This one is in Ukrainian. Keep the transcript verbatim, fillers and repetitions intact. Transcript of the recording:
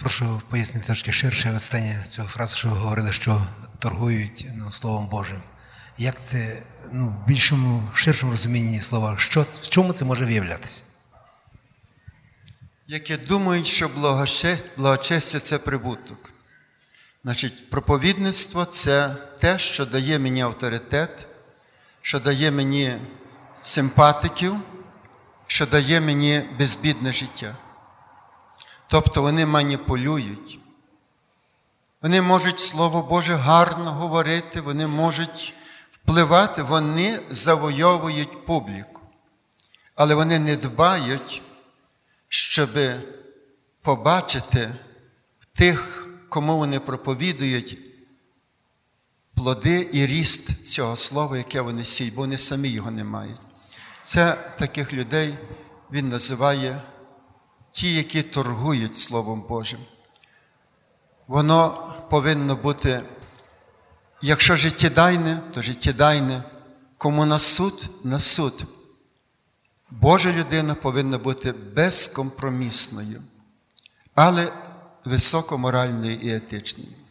прошу пояснити трошки ширше останнє цю фразу, що ви говорили, що торгують ну, Словом Божим. Як це ну, в більшому, ширшому розумінні слова, що, в чому це може виявлятися? Які думають, що благочестя, благочестя – це прибуток. Значить, проповідництво – це те, що дає мені авторитет, що дає мені симпатиків, що дає мені безбідне життя. Тобто вони маніпулюють. Вони можуть Слово Боже гарно говорити, вони можуть впливати, вони завойовують публіку. Але вони не дбають, щоб побачити в тих, кому вони проповідують, плоди і ріст цього слова, яке вони сіють, бо вони самі його не мають. Це таких людей він називає ті, які торгують Словом Божим. Воно повинно бути, якщо життєдайне, то життєдайне, кому на суд, на суд. Божа людина повинна бути безкомпромісною, але високоморальною і етичною.